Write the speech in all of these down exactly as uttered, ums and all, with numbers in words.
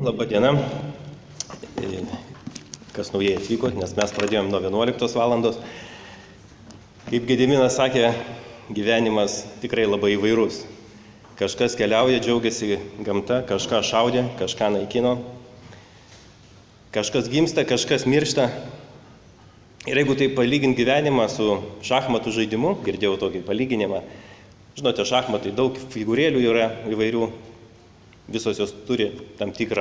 Labą dieną, kas naujai atvyko, nes mes pradėjome nuo vienuoliktos valandos. Kaip Gediminas sakė, gyvenimas tikrai labai įvairus. Kažkas keliauja, džiaugiasi gamta, kažką šaudė, kažką naikino, kažkas gimsta, kažkas miršta. Ir jeigu tai palyginti gyvenimą su šachmatų žaidimu, girdėjau tokį palyginimą, žinote, šachmatai daug figūrėlių yra įvairių, visos jos turi tam tikrą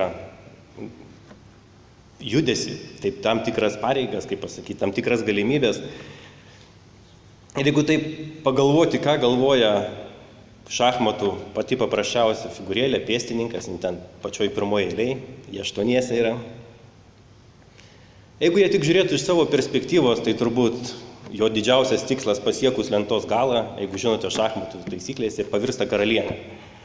judesį, taip, tam tikras pareigas, kaip pasakyti, tam tikras galimybės. Ir jeigu taip pagalvoti, ką galvoja šachmatų pati paprasčiausia figūrėlė, pėstininkas, ten pačioj pirmoje eilėje, jie aštuoniese yra. Jeigu jie tik žiūrėtų iš savo perspektyvos, tai turbūt jo didžiausias tikslas pasiekus lentos galą, jeigu žinote šachmatų taisyklės, ir pavirsta karalienė.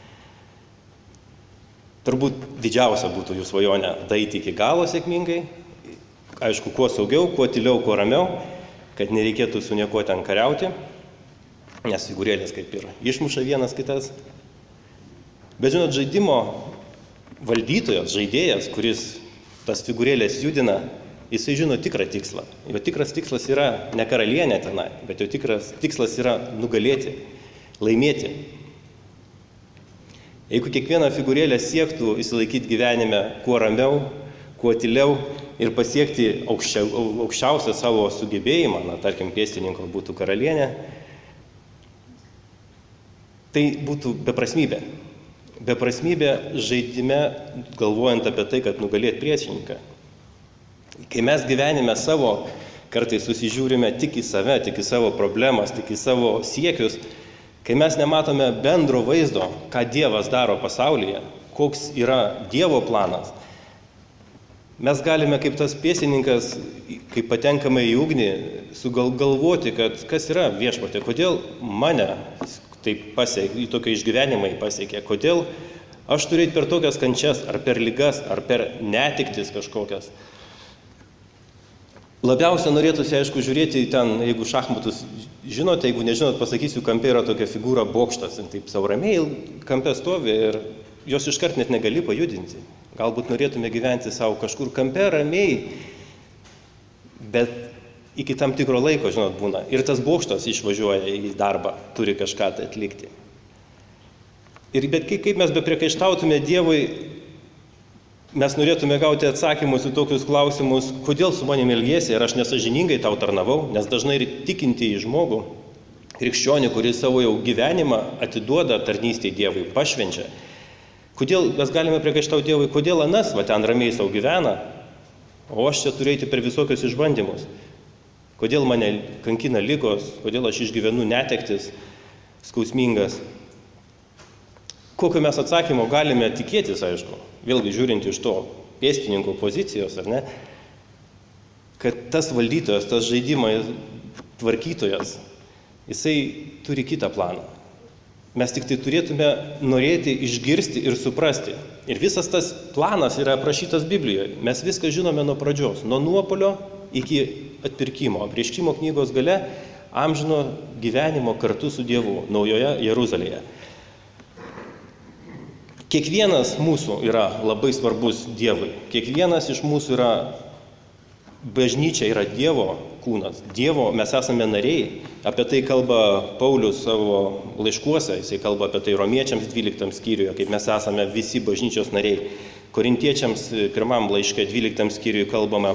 Turbūt didžiausia būtų jų svajonė daeiti iki galo sėkmingai, aišku, kuo saugiau, kuo tyliau, kuo ramiau, kad nereikėtų su niekuo ten kariauti, nes figūrėlės kaip ir išmuša vienas kitas. Bet žinot, žaidimo valdytojas, žaidėjas, kuris tas figūrėlės judina, jisai žino tikrą tikslą. Jo tikras tikslas yra ne karalienė tenai, bet jo tikras tikslas yra nugalėti, laimėti. Jeigu kiekviena figūrėlė siektų išsilaikyti gyvenime kuo ramiau, kuo tyliau ir pasiekti aukščia, aukščiausią savo sugebėjimą, na, tarkim, pėstininko būtų karalienė, tai būtų beprasmybė. Beprasmybė žaidime, galvojant apie tai, kad nugalėti priešininką. Kai mes gyvenime savo kartais susižiūrime tik į save, tik į savo problemas, tik į savo siekius, kai mes nematome bendro vaizdo, ką Dievas daro pasaulyje, koks yra Dievo planas, mes galime kaip tas pėstininkas, kai patenkame į ugnį, sugalvoti, kad kas yra Viešpatie, kodėl mane taip pasiekė, į tokio išgyvenimą pasiekė, kodėl aš turiu per tokias kančias, ar per ligas, ar per netiktis kažkokias. Labiausia norėtųsi, aišku, žiūrėti ten, jeigu šachmatus žinote, jeigu nežinot, pasakysiu, kampe yra tokia figūra bokštas, taip savo ramiai kampe stovi ir jos iškart net negali pajudinti. Galbūt norėtume gyventi savo kažkur kampe ramiai, bet iki tam tikro laiko, žinot, būna. Ir tas bokštas išvažiuoja į darbą, turi kažką tai atlikti. Ir bet kaip mes bepriekaištautume Dievui, mes norėtume gauti atsakymus į tokius klausimus, kodėl su manimi elgiesi, ar aš nesažiningai tau tarnavau, nes dažnai ir tikinti į žmogų, krikščionį, kuris savo jau gyvenimą atiduoda tarnystei Dievui, pašvenčia. Kodėl mes galime priekaištauti Dievui, kodėl anas va ten ramiai savo gyvena, o aš čia turiu eiti per visokius išbandymus. Kodėl mane kankina ligos, kodėl aš išgyvenu netektis skausmingas. Kokio mes atsakymo galime tikėtis, aišku, vėlgi žiūrint iš to pėstininko pozicijos, ar ne, kad tas valdytojas, tas žaidimo tvarkytojas, jisai turi kitą planą. Mes tik tai turėtume norėti išgirsti ir suprasti. Ir visas tas planas yra aprašytas Biblijoje. Mes viską žinome nuo pradžios, nuo nuopolio iki atpirkimo. Apreiškimo knygos gale amžino gyvenimo kartu su Dievu naujoje Jeruzalėje. Kiekvienas mūsų yra labai svarbus Dievui. Kiekvienas iš mūsų yra, bažnyčia yra Dievo kūnas. Dievo mes esame nariai. Apie tai kalba Paulius savo laiškuose. Jisai kalba apie tai Romiečiams dvyliktam skyriuje, kaip mes esame visi bažnyčios nariai. Korintiečiams pirmam laiške dvyliktam skyriuje kalbama.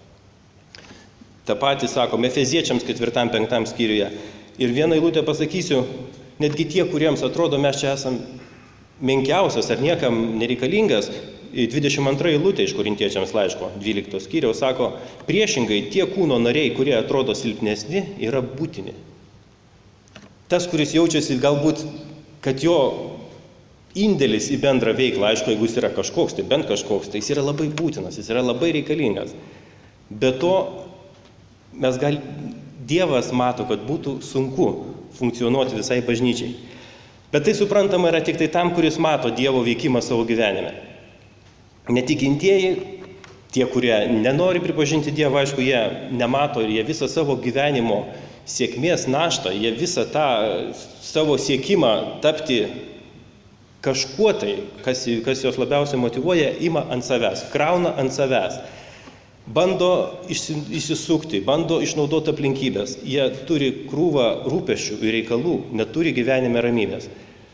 Ta patį sakome Efeziečiams ketvirtam penktam skyriuje. Ir vieną eilutę pasakysiu, netgi tie, kuriems atrodo mes čia esame menkiausias ar niekam nereikalingas, dvidešimt antra eilutė iš Korintiečiams laiško dvylikto skyriaus sako, priešingai tie kūno nariai, kurie atrodo silpnesni, yra būtini. Tas, kuris jaučiasi galbūt, kad jo indėlis į bendrą veiklą, aišku, jeigu jis yra kažkoks, tai bent kažkoks, tai jis yra labai būtinas, jis yra labai reikalingas. Be to, mes gal... Dievas mato, kad būtų sunku funkcionuoti visai bažnyčiai. Bet tai suprantama yra tik tai tam, kuris mato Dievo veikimą savo gyvenime. Netikintieji, tie, kurie nenori pripažinti Dievą, aišku, jie nemato ir jie visą savo gyvenimo sėkmės naštą, jie visą tą savo siekimą tapti kažkuo tai, kas, kas jos labiausiai motyvuoja, ima ant savęs, krauna ant savęs. Bando išsisukti, bando išnaudoti aplinkybės. Jie turi krūvą rūpesčių ir reikalų, neturi gyvenime ramybės.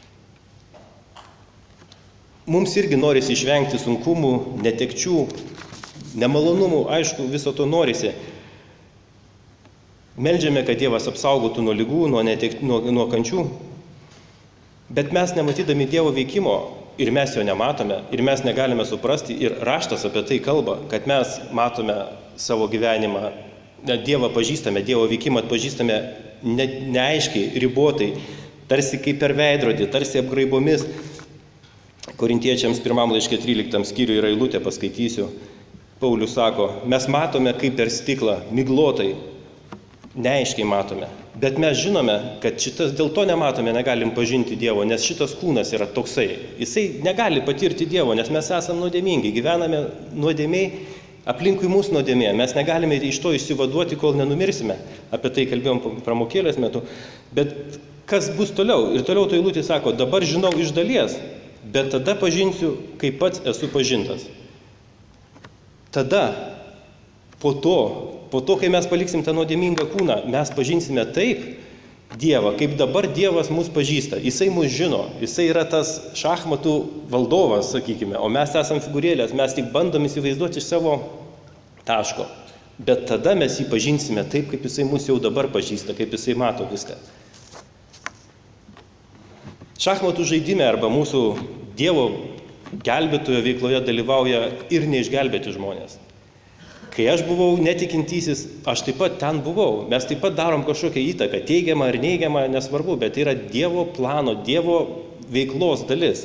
Mums irgi norisi išvengti sunkumų, netekčių, nemalonumų, aišku, viso to norisi. Meldžiame, kad Dievas apsaugotų nuo ligų, nuo, netek, nuo, nuo kančių, bet mes nematydami Dievo veikimo ir mes jo nematome, ir mes negalime suprasti, ir raštas apie tai kalba, kad mes matome savo gyvenimą, Dievą pažįstame, Dievo veikimą atpažįstame ne, neaiškiai, ribotai, tarsi kaip per veidrodį, tarsi apgraibomis. Korintiečiams pirmam laiške tryliktam skyriui yra eilutė, paskaitysiu. Paulius sako, mes matome kaip per stiklą, miglotai, neaiškiai matome. Bet mes žinome, kad šitas, dėl to nematome, negalim pažinti Dievo, nes šitas kūnas yra toksai. Jisai negali patirti Dievo, nes mes esame nuodėmingi, gyvename nuodėmiai, aplinkui mūsų nuodėmė. Mes negalime iš to išsivaduoti, kol nenumirsime. Apie tai kalbėjom pramokėlės metu. Bet kas bus toliau? Ir toliau to eilutė sako, dabar žinau iš dalies, bet tada pažinsiu, kaip pats esu pažintas. Tada, po to, po to, kai mes paliksim tą nuodėmingą kūną, mes pažinsime taip Dievą, kaip dabar Dievas mus pažįsta. Jisai mus žino, jisai yra tas šachmatų valdovas, sakykime, o mes esam figūrėlės, mes tik bandom įsivaizduoti iš savo taško. Bet tada mes jį pažinsime taip, kaip jisai mus jau dabar pažįsta, kaip jisai mato viską. Šachmatų žaidime arba mūsų Dievo gelbėtojo veikloje dalyvauja ir neišgelbėti žmonės. Kai aš buvau netikintysis, aš taip pat ten buvau. Mes taip pat darom kažkokią įtaką, teigiamą ar neigiamą, nesvarbu, bet tai yra Dievo plano, Dievo veiklos dalis.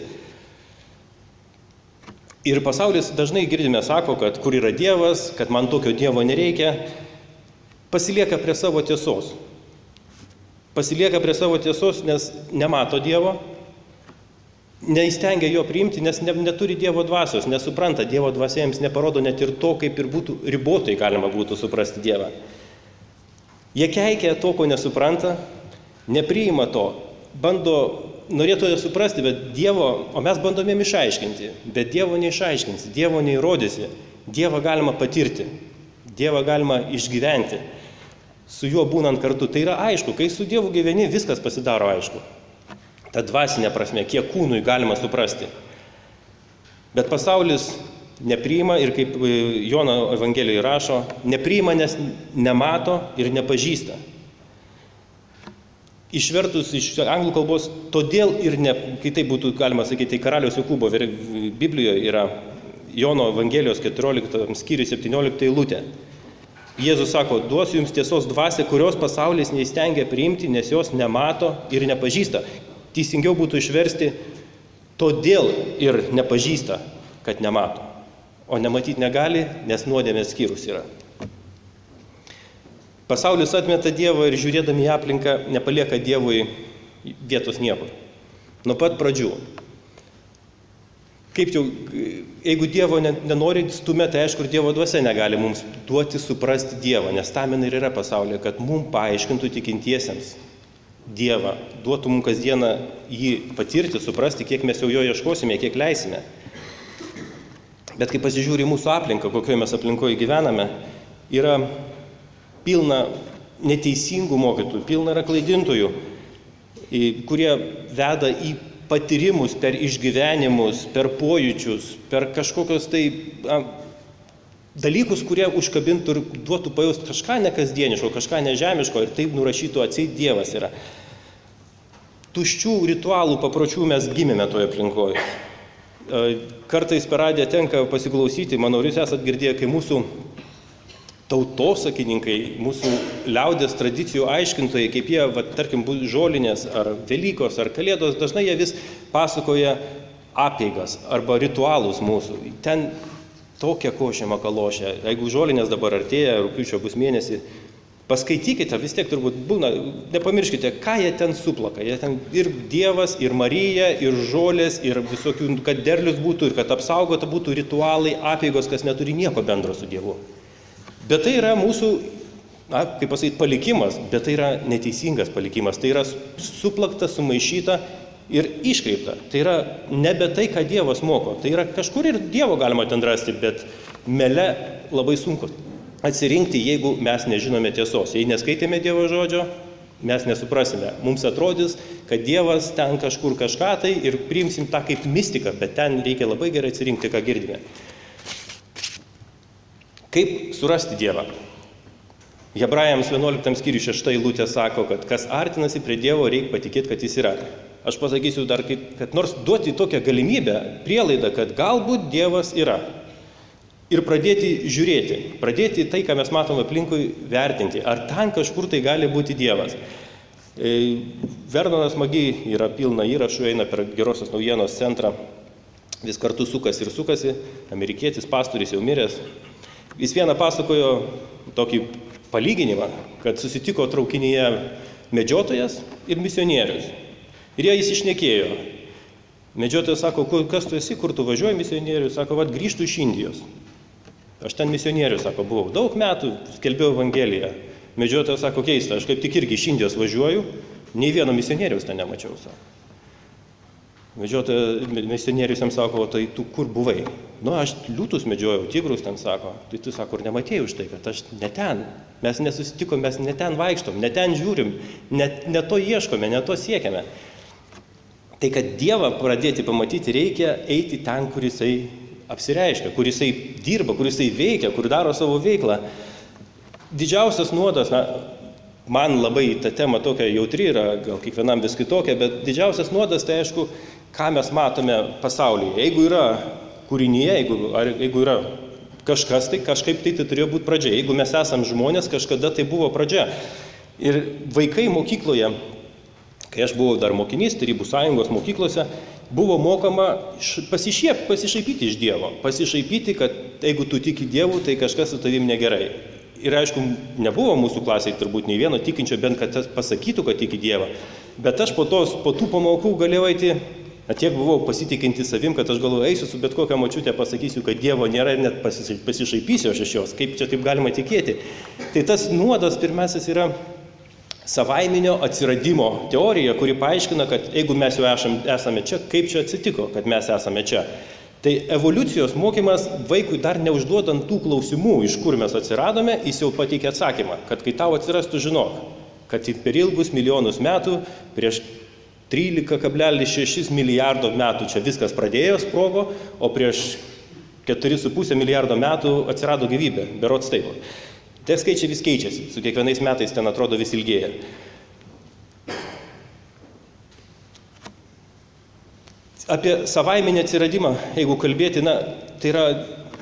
Ir pasaulis dažnai girdime sako, kad kur yra Dievas, kad man tokio Dievo nereikia, pasilieka prie savo tiesos. Pasilieka prie savo tiesos, nes nemato Dievo, neįstengia jo priimti, nes ne, neturi Dievo dvasios, nesupranta Dievo dvasia, jiems neparodo net ir to, kaip ir būtų ribotai galima būtų suprasti Dievą. Jie keikia to, ko nesupranta, nepriima to, bando, norėtų suprasti, bet Dievo, o mes bandome jam išaiškinti, bet Dievo neišaiškinsi, Dievo neįrodysi, Dievą galima patirti, Dievą galima išgyventi, su juo būnant kartu. Tai yra aišku, kai su Dievu gyveni, viskas pasidaro aišku. Ta dvasinė prasme, kiek kūnui galima suprasti. Bet pasaulis nepriima ir kaip Jono Evangelijoje rašo, nepriima, nes nemato ir nepažįsta. Išvertus iš anglų kalbos, todėl ir ne, kai tai būtų galima sakyti, tai karaliaus Jokūbo Biblijoje yra Jono Evangelijos keturioliktam skyriui septyniolikta eilutė. Jėzus sako, duosiu jums tiesos dvasią, kurios pasaulis neįstengia priimti, nes jos nemato ir nepažįsta. Teisingiau būtų išversti, todėl ir nepažįsta, kad nemato. O nematyti negali, nes nuodėmės skyrus yra. Pasaulis atmeta Dievą ir žiūrėdami į aplinką nepalieka Dievui vietos niekur. Nuo pat pradžių. Kaip jau, jeigu Dievo nenori stumia, tai aišku, ir Dievo dvasia negali mums duoti suprasti Dievą, nes tam ir yra pasaulyje, kad mums paaiškintų tikintiesiems Dievą, duotų mums kasdieną jį patirti, suprasti, kiek mes jau jo ieškosime, kiek leisime. Bet kai pasižiūri mūsų aplinką, kokioje mes aplinkoje gyvename, yra pilna neteisingų mokytojų, pilna yra klaidintojų, kurie veda į patyrimus, per išgyvenimus, per pojūčius, per kažkokios tai a, dalykus, kurie užkabintų ir duotų pajausti kažką nekasdieniško, kažką nežemiško ir taip nurašytų atseit Dievas yra. Tuščių ritualų papročių mes gimėme toje aplinkoje. Kartais per radiją tenka pasiklausyti, manau, jūs esat girdėję, kai mūsų tautosakininkai, mūsų liaudės tradicijų aiškintojai, kaip jie, va, tarkim, žolinės ar Velykos ar Kalėdos, dažnai jie vis pasakoja apeigas arba ritualus mūsų. Ten tokia košė makalošė. Jeigu žolinės dabar artėja, rugpjūčio bus mėnesį, paskaitykite, vis tiek turbūt būna, nepamirškite, ką jie ten suplaka. Jie ten ir Dievas, ir Marija, ir žolės, ir visokių, kad derlius būtų, ir kad apsaugota būtų ritualai, apeigos, kas neturi nieko bendro su Dievu. Bet tai yra mūsų, na, kaip pasakyti, palikimas, bet tai yra neteisingas palikimas. Tai yra suplakta, sumaišyta ir iškreipta. Tai yra nebe tai, ką Dievas moko. Tai yra kažkur ir Dievo galima ten rasti, bet mele labai sunku atsirinkti, jeigu mes nežinome tiesos. Jei neskaitėme Dievo žodžio, mes nesuprasime. Mums atrodys, kad Dievas ten kažkur kažką tai ir priimsim tą kaip mistiką, bet ten reikia labai gerai atsirinkti, ką girdime. Kaip surasti Dievą? Hebrajams vienuoliktam skyriui šešta eilutė sako, kad kas artinasi prie Dievo, reikia patikėti, kad jis yra. Aš pasakysiu dar, kaip, kad nors duoti tokią galimybę, prielaidą, kad galbūt Dievas yra. Ir pradėti žiūrėti, pradėti tai, ką mes matome aplinkui, vertinti, ar ten kažkur tai gali būti Dievas. Vernonas Magi yra pilna įrašų, eina per Gerosios naujienos centrą, vis kartu sukasi ir sukasi, amerikietis pastorius jau miręs. Jis vieną pasakojo tokį palyginimą, kad susitiko traukinyje medžiotojas ir misionierius. Ir jie įsišnekėjo. Medžiotojas sako, kas tu esi, kur tu važiuoji, misionierius, sako, vat grįžtų iš Indijos. Aš ten misionierius, sako, buvau daug metų, skelbiau Evangeliją. Medžiotojas sako, keista, aš kaip tik irgi iš Indijos važiuoju, nei vieno misionieriaus ten nemačiau, sako. Medžiotojas, misionierius jam sako, tai tu kur buvai? Nu, aš liūtus medžiojau, tigrus ten sako. Tai tu sako, ir nematėjai už tai, kad aš ne ten. Mes nesusitikom, mes ne ten vaikštom, ne ten žiūrim, ne, ne to ieškome, ne to siekiame. Tai, kad Dievą pradėti pamatyti, reikia eiti ten, kur jisai apsireiškia, kur jisai dirba, kur jisai veikia, kur daro savo veiklą. Didžiausias nuodas, na, man labai ta tema tokia jautri yra, gal kiekvienam vis kitokia, bet didžiausias nuodas, tai aišku, ką mes matome pasaulyje. Jeigu yra kūrinyje, jeigu, ar, jeigu yra kažkas, tai kažkaip tai, tai turėjo būti pradžia. Jeigu mes esam žmonės, kažkada tai buvo pradžia. Ir vaikai mokykloje, kai aš buvau dar mokinys, Tarybų sąjungos mokyklose, buvo mokama pasišiep, pasišaipyti iš Dievo. Pasišaipyti, kad jeigu tu tiki Dievu, tai kažkas su tavim negerai. Ir aišku, nebuvo mūsų klasėje turbūt nei vieno tikinčio, bent kad tas pasakytų, kad tiki Dievą. Bet aš po, tos, po tų pamokų galėjau eiti, tiek buvau pasitikinti savim, kad aš galvoju, eisiu su bet kokią močiutę, pasakysiu, kad Dievo nėra ir net pasišaipysiu aš iš jos. Kaip čia taip galima tikėti? Tai tas nuodas pirmasis yra savaiminio atsiradimo teorija, kuri paaiškina, kad jeigu mes jau esame čia, kaip čia atsitiko, kad mes esame čia. Tai evoliucijos mokymas vaikui dar neužduodant tų klausimų, iš kur mes atsiradome, jis jau pateikia atsakymą, kad kai tau atsirastų žinok, kad per ilgus milijonus metų, prieš trylika kablelis šeši milijardo metų čia viskas pradėjo sprogo, o prieš keturi su puse milijardo metų atsirado gyvybė, berods taip. Tie skaičiai vis keičiasi, su kiekvienais metais ten atrodo vis ilgėja. Apie savaiminį atsiradimą, jeigu kalbėti, na, tai yra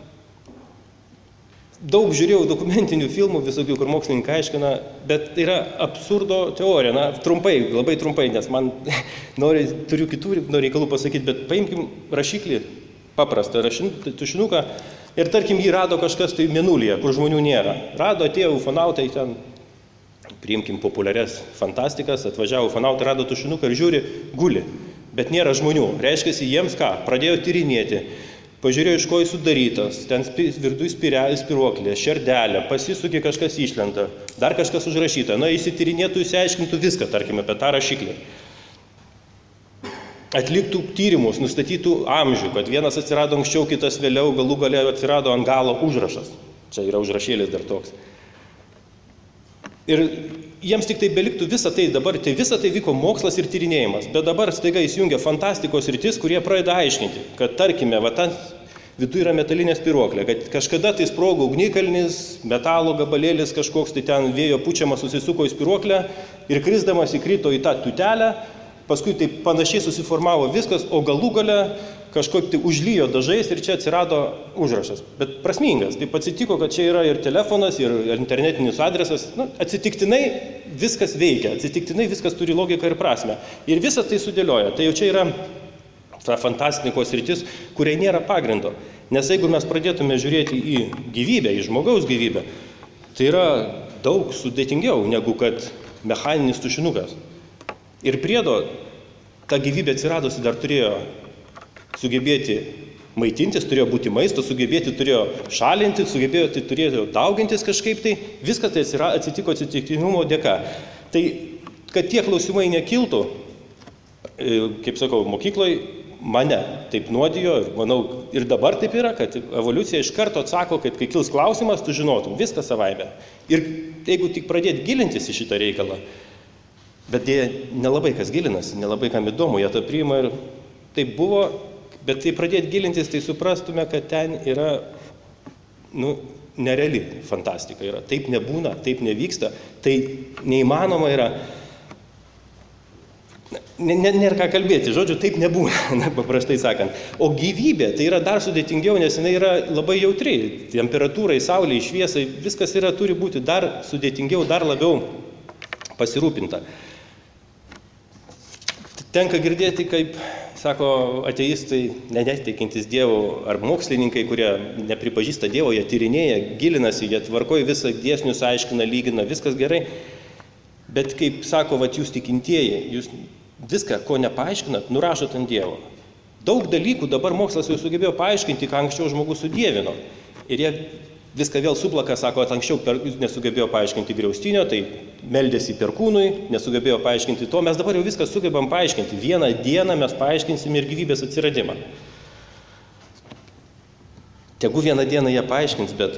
daug žiūrėjau dokumentinių filmų, visokių, kur mokslininkai aiškina, bet tai yra absurdo teorija, na, trumpai, labai trumpai, nes man nori, turiu kitų reikalų pasakyti, bet paimkim rašiklį, paprastą tušinuką, ir tarkim jį rado kažkas tai Mėnulyje, kur žmonių nėra. Rado, atėjo ufonautai ten, priimkim populiarias fantastikas, atvažiavo ufonautai, rado tušinuką ir žiūri, guli. Bet nėra žmonių. Reiškia, jiems ką? Pradėjo tyrinėti. Pažiūrėjo, iš ko jis sudarytas. Ten virdui spiruoklė, šerdelė, pasisukė kažkas išlenda, dar kažkas užrašyta. Na, įsityrinėtų, įsiaiškintų viską, tarkime, apie tą rašiklį. Atliktų tyrimus, nustatytų amžių, kad vienas atsirado anksčiau, kitas vėliau, galų gale atsirado ant galo užrašas. Čia yra užrašėlis dar toks. Ir jiems tik tai beliktų visą tai dabar, tai visą tai vyko mokslas ir tyrinėjimas, bet dabar staiga įsijungia fantastikos rytis, kurie pradeda aiškinti, kad tarkime, va ten viduje yra metalinė spiruoklė, kad kažkada tai sprogo ugnikalnis, metalo gabalėlis kažkoks, tai ten vėjo pučiamas susisuko į spiruoklę ir krisdamas įkrito į tą tutelę, paskui tai panašiai susiformavo viskas, o galų gale kažkaip tai užlyjo dažais ir čia atsirado užrašas. Bet prasmingas. Taip atsitiko, kad čia yra ir telefonas, ir internetinis adresas. Nu, atsitiktinai viskas veikia, atsitiktinai viskas turi logiką ir prasmę. Ir visą tai sudėlioja. Tai jau čia yra ta fantastikos rytis, kuriai nėra pagrindo. Nes jeigu mes pradėtume žiūrėti į gyvybę, į žmogaus gyvybę, tai yra daug sudėtingiau negu kad mechaninis tušinukas. Ir priedo, ta gyvybė atsiradusi dar turėjo sugebėti maitintis, turėjo būti maisto, sugebėti turėjo šalinti, sugebėjo tai turėjo daugintis kažkaip tai, viskas tai atsitiko atsitiktinumo dėka. Tai, kad tie klausimai nekiltų, kaip sakau, mokykloje mane taip nuodijo ir manau ir dabar taip yra, kad evoliucija iš karto atsako, kad kai kils klausimas, tu žinotum, viskas savaime. Ir jeigu tik pradėti gilintis į šitą reikalą, bet jie nelabai kas gilinasi, nelabai kam įdomu, jie tą priima ir taip buvo, bet tai pradėti gilintis, tai suprastume, kad ten yra, nu, nereali fantastika yra. Taip nebūna, taip nevyksta, tai neįmanoma yra. Nėra ką kalbėti, žodžiu, taip nebūna, paprastai sakant. O gyvybė, tai yra dar sudėtingiau, nes jinai yra labai jautri. Temperatūrai, saulei, šviesai, viskas yra, turi būti dar sudėtingiau, dar labiau pasirūpinta. Tenka girdėti, kaip, sako, ateistai, netikintis Dievo, ar mokslininkai, kurie nepripažįsta Dievo, jie tyrinėja, gilinasi, jie tvarkoja visą dėsnius, aiškina, lygina, viskas gerai. Bet kaip sako, vat jūs tikintieji, jūs viską, ko nepaaiškinat, nurašot ant Dievo. Daug dalykų dabar mokslas jau sugebėjo paaiškinti, ką anksčiau žmogus sudievino. Ir jie viską vėl suplaka, sako, kad anksčiau per, nesugebėjo paaiškinti griaustinio, tai meldėsi perkūnui, nesugebėjo paaiškinti to. Mes dabar jau viską sugebam paaiškinti. Vieną dieną mes paaiškinsim ir gyvybės atsiradimą. Tegu vieną dieną jie paaiškins, bet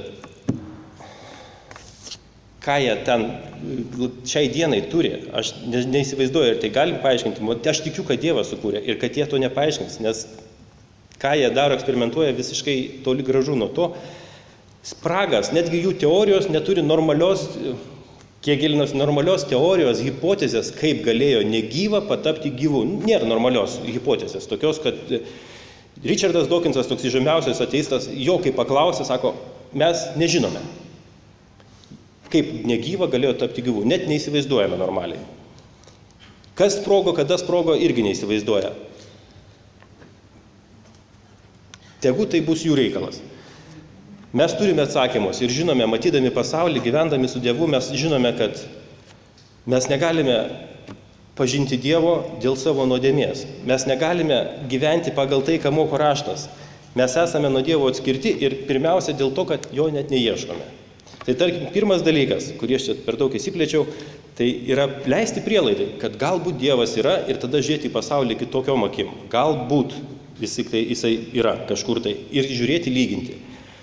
ką jie ten šiai dienai turi, aš neįsivaizduoju, ir tai galim paaiškinti, aš tikiu, kad Dievas sukūrė ir kad jie to nepaaiškins, nes ką jie daro, eksperimentuoja visiškai toli gražu nuo to. Spragas, netgi jų teorijos neturi normalios, kiek gilinos normalios teorijos, hipotezės, kaip galėjo negyva patapti gyvu. Nėra normalios hipotezės, tokios, kad Richardas Dawkinsas, toks įžymiausias ateistas, jo kaip paklausė, sako, mes nežinome, kaip negyva galėjo tapti gyvu. Net neįsivaizduojame normaliai. Kas sprogo, kada sprogo, irgi neįsivaizduoja. Tegu tai bus jų reikalas. Mes turime atsakymus ir žinome, matydami pasaulį, gyvendami su Dievu, mes žinome, kad mes negalime pažinti Dievo dėl savo nuodėmės. Mes negalime gyventi pagal tai, ką moko raštas. Mes esame nuo Dievo atskirti ir pirmiausia dėl to, kad jo net neieškome. Tai tarkim, pirmas dalykas, kurį aš čia per daug įsiplėčiau, tai yra leisti prielaidai, kad galbūt Dievas yra ir tada žiūrėti į pasaulį kitokiom akim. Galbūt visi tai jisai yra kažkur tai ir žiūrėti, lyginti.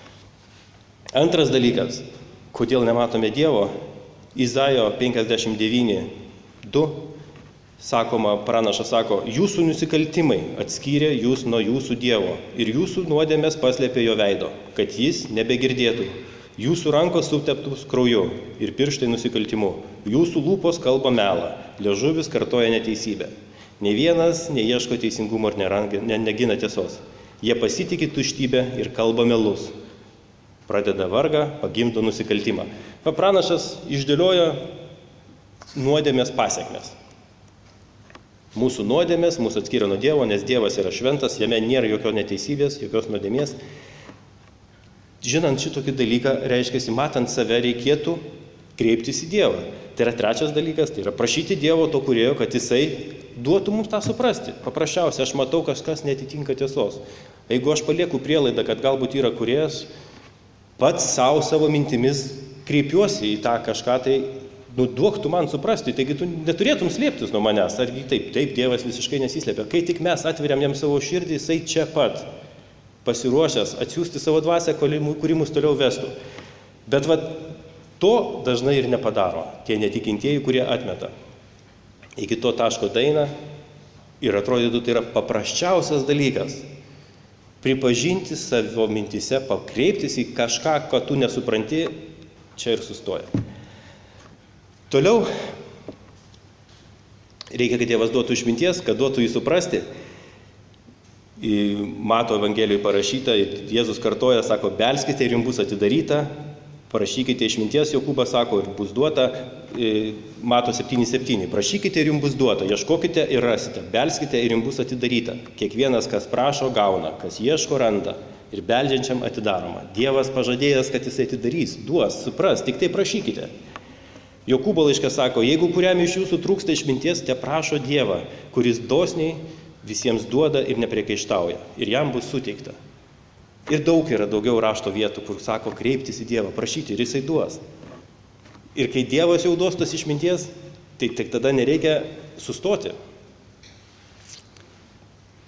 Antras dalykas, kodėl nematome Dievo, Izaijo penkiasdešimt devyni du, sakoma, pranašas sako, jūsų nusikaltimai atskyrė jūs nuo jūsų Dievo ir jūsų nuodėmės paslėpė jo veido, kad jis nebegirdėtų. Jūsų rankos suteptus krauju ir pirštai nusikaltimu. Jūsų lūpos kalba melą, liežuvis kartoja neteisybę. Nei vienas neieško teisingumo ir negina tiesos. Jie pasitikė tuštybę ir kalba melus. Pradeda vargą, pagimdo nusikaltimą. Pranašas išdėlioja nuodėmės pasekmes. Mūsų nuodėmės mūsų atskiria nuo Dievo, nes Dievas yra šventas, jame nėra jokios neteisybės, jokios nuodėmės. Žinant šitokį dalyką, reiškia, matant save, reikėtų kreiptis į Dievą. Tai yra trečias dalykas, tai yra prašyti Dievo to kūrėjo, kad jisai duotų mums tą suprasti. Paprasčiausia, aš matau, kažkas netitinka tiesos. Jeigu aš palieku prielaidą, kad galbūt yra kūrėjas, pats savo savo mintimis kreipiuosi į tą kažką, tai nu, duok tu man suprasti, taigi tu neturėtum slėptis nuo manęs. Argi taip, taip, Dievas visiškai nesislėpia. Kai tik mes atveriam jam savo širdį, jisai čia pat pasiruošęs atsiųsti savo dvasią, kuri mus toliau vestų. Bet va, to dažnai ir nepadaro tie netikintieji, kurie atmeta. Iki to taško daina ir atrodytų, tai yra paprasčiausias dalykas. Pripažinti savo mintise, pakreiptis į kažką, ko tu nesupranti, čia ir sustoja. Toliau reikia, kad Dievas duotų išminties, kad duotų jį suprasti. Mato Evangelijoje parašyta, Jėzus kartoja, sako, belskite ir jums bus atidaryta, prašykite išminties, Jokūbas sako, ir bus duota, Mato septyni septyni, prašykite ir jums bus duota, ieškokite ir rasite, belskite ir jums bus atidaryta. Kiekvienas, kas prašo, gauna, kas ieško, randa ir beldžiančiam atidaroma. Dievas pažadėjęs, kad jisai atidarys, duos, supras, tik tai prašykite. Jokūbo laiške sako, jeigu kuriam iš jūsų trūksta išminties, te prašo Dievą, kuris dosniai visiems duoda ir nepriekaištauja, ir jam bus suteikta. Ir daug yra daugiau rašto vietų, kur sako kreiptis į Dievą, prašyti, ir jisai duos. Ir kai Dievas jau duos tas išminties, tai tik tada nereikia sustoti.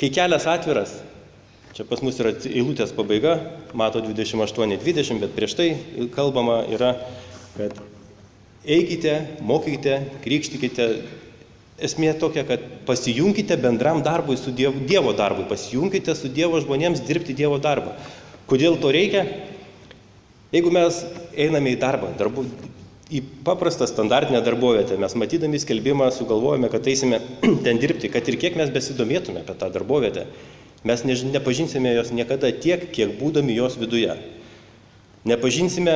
Kai kelias atviras, čia pas mus yra eilutės pabaiga, mato dvidešimt aštuoni dvidešimt, bet prieš tai kalbama yra, kad eikite, mokykite, krikštykite. Esmė tokia, kad pasijunkite bendram darbui su Dievo, Dievo darbui, pasijunkite su Dievo žmonėms dirbti Dievo darbą. Kodėl to reikia? Jeigu mes einame į darbą, darbu, į paprastą standartinę darbovietę, mes matydami skelbimą sugalvojame, kad eisime ten dirbti, kad ir kiek mes besidomėtume apie tą darbovietę, mes ne, nepažinsime jos niekada tiek, kiek būdami jos viduje. Nepažinsime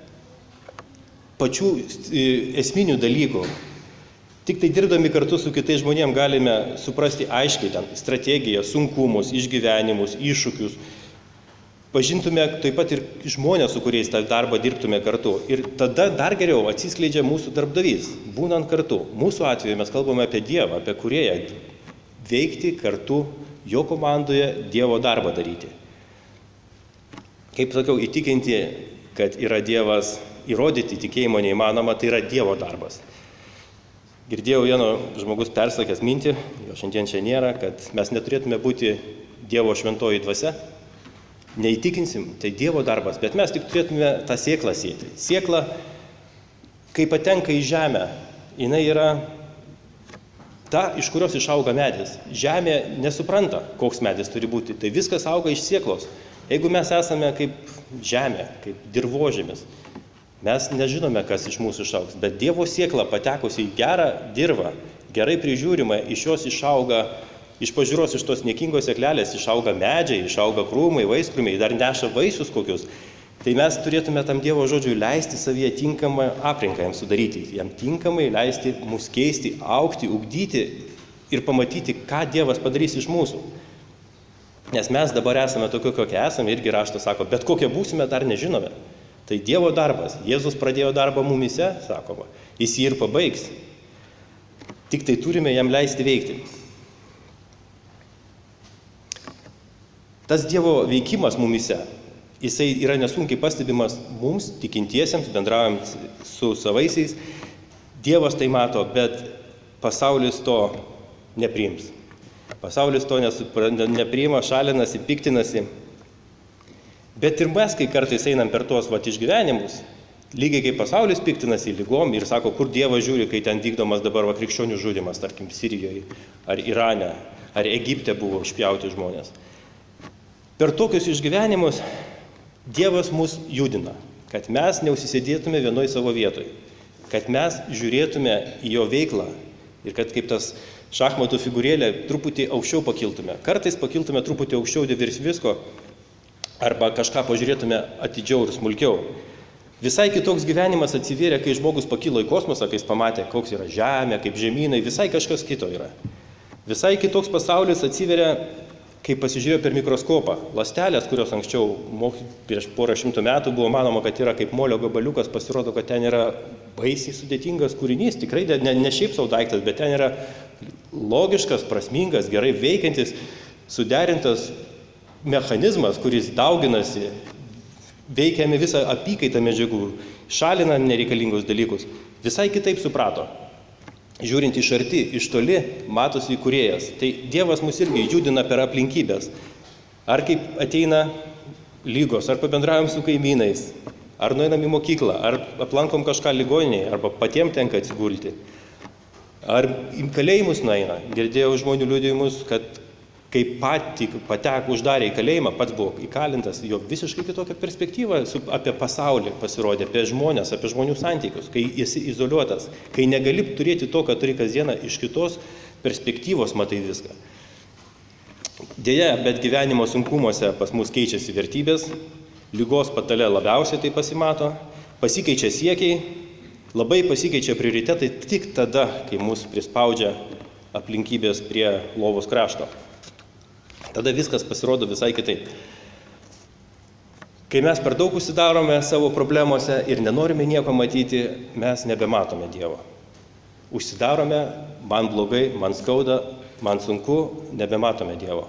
pačių esminių dalykų. Tik tai dirbdami kartu su kitais žmonėms galime suprasti aiškiai ten strategiją, sunkumus, išgyvenimus, iššūkius. Pažintume taip pat ir žmonės, su kuriais tą darbą dirbtume kartu. Ir tada dar geriau atsiskleidžia mūsų darbdavys, būnant kartu. Mūsų atveju mes kalbame apie Dievą, apie Kūrėją. Veikti kartu jo komandoje, Dievo darbą daryti. Kaip sakiau, įtikinti, kad yra Dievas, įrodyti tikėjimo neįmanoma, tai yra Dievo darbas. Girdėjau vieno žmogus persakęs mintį, jo šiandien čia nėra, kad mes neturėtume būti Dievo šventoji dvasia. Neįtikinsim, tai Dievo darbas, bet mes tik turėtume tą sėklą sėti. Sėkla, kai patenka į žemę, jinai yra ta, iš kurios išauga medis. Žemė nesupranta, koks medis turi būti, tai viskas auga iš sėklos. Jeigu mes esame kaip žemė, kaip dirvožemis, mes nežinome, kas iš mūsų išaugs, bet Dievo sėkla patekusi į gerą dirvą, gerai prižiūrimą, iš jos išauga, iš pažiūros iš tos niekingos sėklelės išauga medžiai, išauga krūmai, vaiskrūmiai, dar neša vaisius kokius. Tai mes turėtume tam Dievo žodžiui leisti savyje tinkamą aplinką jam sudaryti, jam tinkamai leisti mus keisti, augti, ugdyti ir pamatyti, ką Dievas padarys iš mūsų. Nes mes dabar esame tokie, kokie esame, irgi raštas sako, bet kokie būsime, dar nežinome. Tai Dievo darbas. Jėzus pradėjo darbą mumise, sakoma, jis jį ir pabaigs. Tik tai turime jam leisti veikti. Tas Dievo veikimas mumise, jisai yra nesunkiai pastebimas mums, tikintiesiems, bendraujant su savaisiais. Dievas tai mato, bet pasaulis to nepriims. Pasaulis to nepriima, šalinasi, piktinasi. Bet ir mes, kai kartais einam per tuos vat išgyvenimus, lygiai kaip pasaulis piktinasi lygom ir sako, kur Dievas žiūri, kai ten vykdomas dabar va krikščionių žudymas, tarkim, Sirijoje, ar Irane, ar Egipte buvo išpjauti žmonės. Per tokius išgyvenimus Dievas mus judina, kad mes neužsisėdėtume vienoj savo vietoj, kad mes žiūrėtume į jo veiklą ir kad kaip tas šachmatų figūrėlė truputį aukščiau pakiltume. Kartais pakiltume truputį aukščiau virš visko, arba kažką pažiūrėtume atidžiau ir smulkiau. Visai kitoks gyvenimas atsivėrė, kai žmogus pakilo į kosmosą, kai jis pamatė, koks yra Žemė, kaip žemynai, visai kažkas kito yra. Visai kitoks pasaulis atsiveria, kai pasižiūrėjo per mikroskopą. Ląstelės, kurios anksčiau prieš porą šimtų metų buvo manoma, kad yra kaip molio gabaliukas, pasirodo, kad ten yra baisiai sudėtingas kūrinys, tikrai ne, ne šiaip savo daiktas, bet ten yra logiškas, prasmingas, gerai veikiantis, suderintas mechanizmas, kuris dauginasi, veikiame visą apykaitą medžiagų, šalina nereikalingus dalykus. Visai kitaip suprato. Žiūrint iš arti, iš toli, matosi Kūrėjas. Tai Dievas mus irgi judina per aplinkybės. Ar kaip ateina lygos, ar pabendraujam su kaimynais, ar nueinam į mokyklą, ar aplankom kažką ligoninėje, arba patiem tenka atsigulti. Ar į kalėjimus nueina. Girdėjau žmonių liudijimus, kad kai patį pateko uždarė į kalėjimą, pats buvo įkalintas, jo visiškai kitokia perspektyva apie pasaulį pasirodė, apie žmonės, apie žmonių santykius, kai esi izoliuotas, kai negali turėti to, ką turi kasdieną, iš kitos perspektyvos matai viską. Deja, bet gyvenimo sunkumuose pas mus keičiasi vertybės, lygos patale labiausiai tai pasimato, pasikeičia siekiai, labai pasikeičia prioritetai tik tada, kai mus prispaudžia aplinkybės prie lovos krašto. Tada viskas pasirodo visai kitaip. Kai mes per daug užsidarome savo problemose ir nenorime nieko matyti, mes nebematome Dievo. Užsidarome, man blogai, man skauda, man sunku, nebematome Dievo.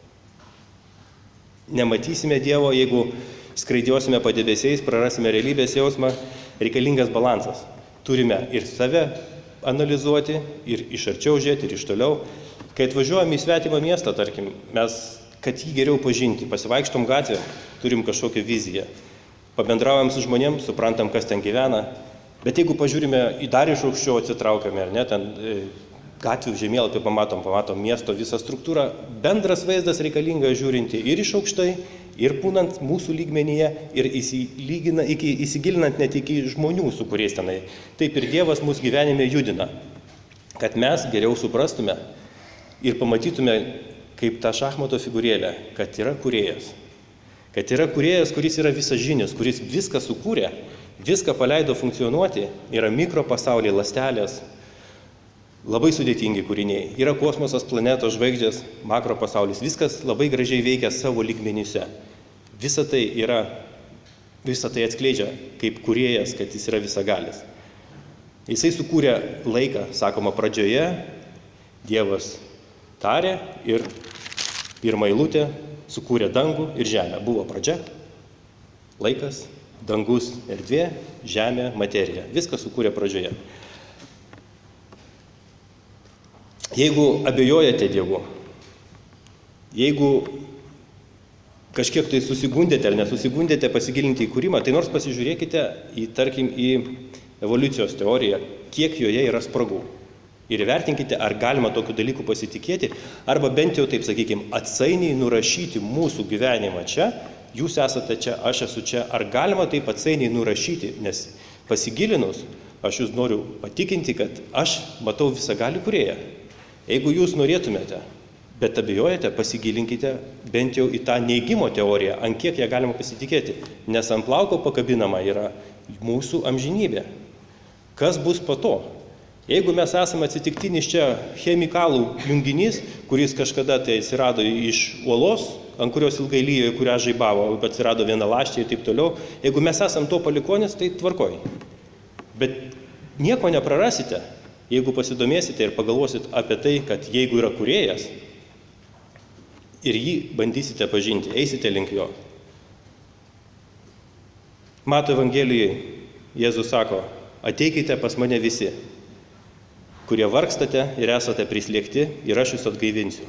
Nematysime Dievo, jeigu skraidiosime padebesiais, prarasime realybės jausmą, reikalingas balansas. Turime ir save analizuoti, ir iš arčiau žiūrėti, ir iš toliau. Kai atvažiuojam į svetimą miestą, tarkim, mes, kad jį geriau pažinti, pasivaikštom gatvę, turim kažkokią viziją. Pabendraujam su žmonėm, suprantam, kas ten gyvena. Bet jeigu pažiūrime į dar iš aukščiau atsitraukiame, ar ne, ten e, gatvių žemėlapį pamatom, pamatom miesto visą struktūrą, bendras vaizdas reikalingas žiūrinti ir iš aukštai, ir būnant mūsų lygmenyje, ir iki, įsigilinant net iki žmonių, su kuriais tenai. Taip ir Dievas mūsų gyvenime judina, kad mes geriau suprastume ir pamatytume kaip tą šachmato figūrėlę, kad yra kūrėjas. Kad yra kūrėjas, kuris yra visažinis, kuris viską sukūrė, viską paleido funkcionuoti, yra mikropasauliai, ląstelės, labai sudėtingi kūriniai. Yra kosmosas, planetos, žvaigždės, makropasaulis, viskas labai gražiai veikia savo lygmenyse. Visa tai yra, visa tai atskleidžia kaip kūrėjas, kad jis yra visagalis. Jisai sukūrė laiką, sakoma, pradžioje, Dievas tarė ir pirmą eilutę sukūrė dangų ir žemę. Buvo pradžia, laikas, dangus, erdvė, žemė, materija. Viską sukūrė pradžioje. Jeigu abejojate Dievu, jeigu kažkiek tai susigundėte ar nesusigundėte pasigilinti į kūrimą, tai nors pasižiūrėkite į, tarkim, į evoliucijos teoriją, kiek joje yra spragų. Ir įvertinkite, ar galima tokių dalykų pasitikėti, arba bent jau, taip sakykime, atsainiai nurašyti mūsų gyvenimą čia, jūs esate čia, aš esu čia, ar galima taip atsainiai nurašyti, nes pasigilinus, aš jūs noriu patikinti, kad aš matau visagalį kūrėją. Jeigu jūs norėtumėte, bet abejojate, pasigilinkite bent jau į tą neigimo teoriją, ant kiek ją galima pasitikėti, nes ant plauko pakabinama yra mūsų amžinybė. Kas bus po to? Jeigu mes esame atsitiktinis čia chemikalų junginys, kuris kažkada tai atsirado iš uolos, ant kurios ilgai lyjo, kurią žaibavo, atsirado vienaląsčiai ir taip toliau, jeigu mes esame to palikonis, tai tvarkoj. Bet nieko neprarasite, jeigu pasidomėsite ir pagalvosit apie tai, kad jeigu yra kūrėjas ir jį bandysite pažinti, eisite link jo. Mato Evangelijai Jėzus sako, ateikite pas mane visi, kurie vargstate ir esate prislėgti, ir aš jūs atgaivinsiu.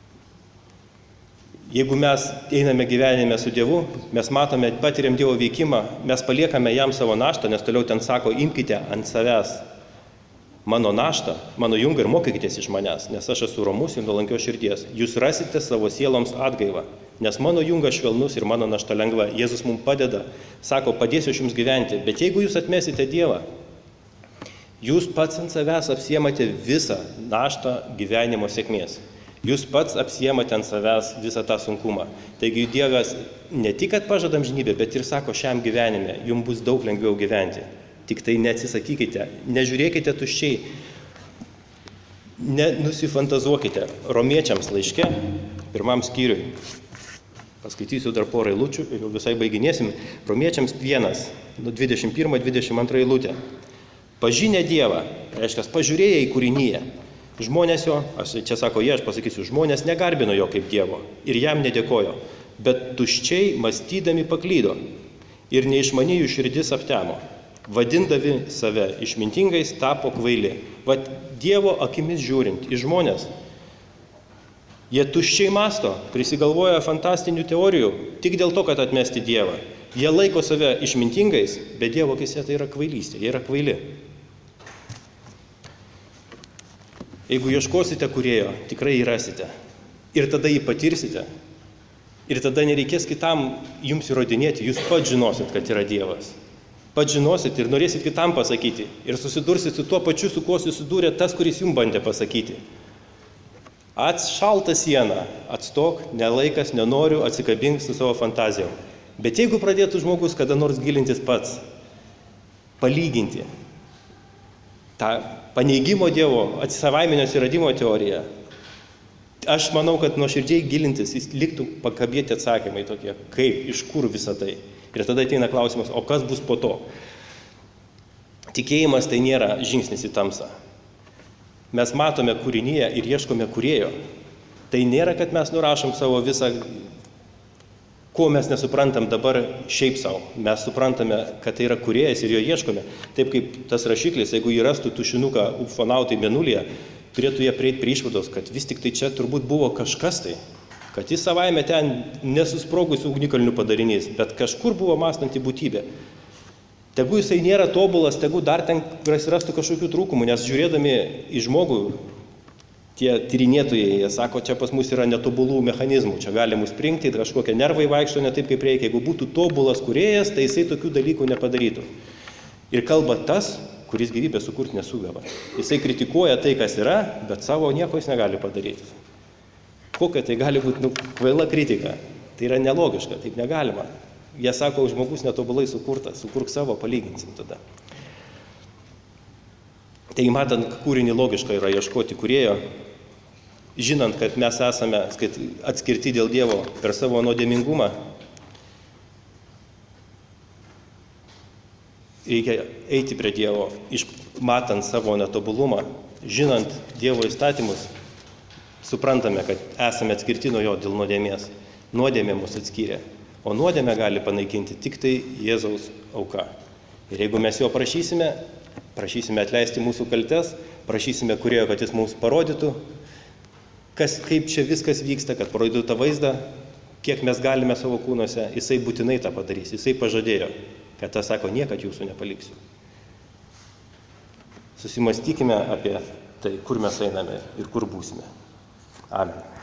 Jeigu mes einame gyvenime su Dievu, mes matome, patiriam Dievo veikimą, mes paliekame jam savo naštą, nes toliau ten sako, imkite ant savęs mano naštą, mano jungą ir mokykitės iš manęs, nes aš esu romus ir nuolankios širdies. Jūs rasite savo sieloms atgaivą, nes mano jungas švelnus ir mano našta lengva. Jėzus mums padeda, sako, padėsiu aš jums gyventi, bet jeigu jūs atmesite Dievą, jūs pats ant savęs apsiemate visą naštą gyvenimo sėkmės. Jūs pats apsiemate ant savęs visą tą sunkumą. Taigi Dievas ne tik, kad pažada amžinybę, bet ir sako, šiam gyvenime jums bus daug lengviau gyventi. Tik tai neatsisakykite, nežiūrėkite tuščiai, nenusifantazuokite. Romiečiams laiške, pirmam skyriui, paskaitysiu dar porą eilučių ir jau visai baiginėsim. Romiečiams vienas, nuo dvidešimt pirmą dvidešimt antrą eilutę. Pažinę Dievą, reiškia, pažiūrėję į kūrinyje. Žmonės jo, aš čia sako jie, aš pasakysiu, žmonės negarbino jo kaip Dievo ir jam nedėkojo, bet tuščiai mąstydami paklydo ir neišmaniai jų širdis aptemo. Vadindami save išmintingais tapo kvaili. Vat Dievo akimis žiūrint į žmonės, jie tuščiai mąsto, prisigalvoja fantastinių teorijų tik dėl to, kad atmesti Dievą. Jie laiko save išmintingais, bet Dievo akise tai yra kvailystė, jie yra kvaili. Jeigu ieškosite kūrėjo, tikrai jį rasite. Ir tada jį patirsite. Ir tada nereikės kitam jums įrodinėti, jūs pats žinosit, kad yra Dievas. Pats žinosit ir norėsit kitam pasakyti. Ir susidursit su tuo pačiu, su kuo susidūrė tas, kuris jums bandė pasakyti. Atšalta siena, atstok, nelaikas, nenoriu, atsikabink su savo fantazijom. Bet jeigu pradėtų žmogus kada nors gilintis pats, palyginti tą paneigimo Dievo, atsisavaiminio atsiradimo teoriją, aš manau, kad nuoširdžiai gilintis, jis liktų pakabėti atsakymai tokie, kaip, iš kur visa tai. Ir tada ateina klausimas, o kas bus po to? Tikėjimas tai nėra žingsnis į tamsą. Mes matome kūrinyje ir ieškome kūrėjo. Tai nėra, kad mes nurašom savo visą, ko mes nesuprantam dabar šiaip savo. Mes suprantame, kad tai yra kūrėjas ir jo ieškome. Taip kaip tas rašiklis, jeigu jį rastų tušinuką ufonautai mėnulyje, turėtų jie prieiti prie išvados, kad vis tik tai čia turbūt buvo kažkas tai, kad jis savaime ten nesusprogusių ugnikalnių padarinys, bet kažkur buvo mąstanti būtybė. Tegu jisai nėra tobulas, tegu dar ten prasirastų kažkokių trūkumų, nes žiūrėdami į žmogų, tie tyrinėtojai, jie sako, čia pas mus yra netobulų mechanizmų, čia gali mus prinkti, kažkokie nervai vaikšto ne taip, kaip reikia. Jeigu būtų tobulas kūrėjas, tai jisai tokių dalykų nepadarytų. Ir kalba tas, kuris gyvybę sukurti nesugeba. Jisai kritikuoja tai, kas yra, bet savo nieko jis negali padaryti. Kokia tai gali būti nu, kvaila kritika? Tai yra nelogiška, taip negalima. Jie sako, žmogus netobulai sukurtas, sukurk savo, palyginsim tada. Tai matant, kūrinį logiška yra ieškoti kūrėjo, žinant, kad mes esame atskirti dėl Dievo per savo nuodėmingumą, reikia eiti prie Dievo, matant savo netobulumą, žinant Dievo įstatymus, suprantame, kad esame atskirti nuo jo dėl nuodėmės. Nuodėmė mus atskyrė, o nuodėmę gali panaikinti tik tai Jėzaus auka. Ir jeigu mes jo prašysime, prašysime atleisti mūsų kaltes, prašysime kūrėjo, kad jis mums parodytų, kas, kaip čia viskas vyksta, kad parodytų tą vaizdą, kiek mes galime savo kūnuose, jisai būtinai tą padarys, jisai pažadėjo, kad tas sako, niekad jūsų nepaliksiu. Susimastykime apie tai, kur mes einame ir kur būsime. Amen.